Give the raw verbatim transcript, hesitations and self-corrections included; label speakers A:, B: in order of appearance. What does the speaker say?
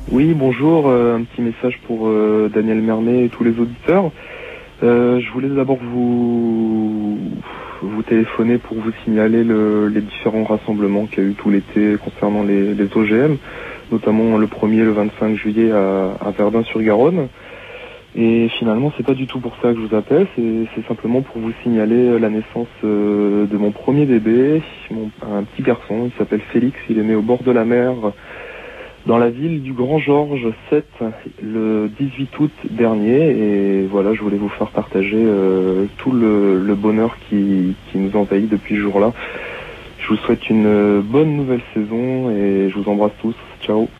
A: Oui, bonjour, euh, un petit message pour euh, Daniel Mermet et tous les auditeurs. Euh, je voulais d'abord vous vous téléphoner pour vous signaler le, les différents rassemblements qu'il y a eu tout l'été concernant les, les O G M, notamment le premier le vingt-cinq juillet à, à Verdun-sur-Garonne. Et finalement, c'est pas du tout pour ça que je vous appelle, c'est, c'est simplement pour vous signaler la naissance euh, de mon premier bébé, mon, un petit garçon, il s'appelle Félix, il est né au bord de la mer, dans la ville du Grand Georges sept, le dix-huit août dernier. Et voilà, je voulais vous faire partager euh, tout le, le bonheur qui, qui nous envahit depuis ce jour-là. Je vous souhaite une bonne nouvelle saison et je vous embrasse tous. Ciao.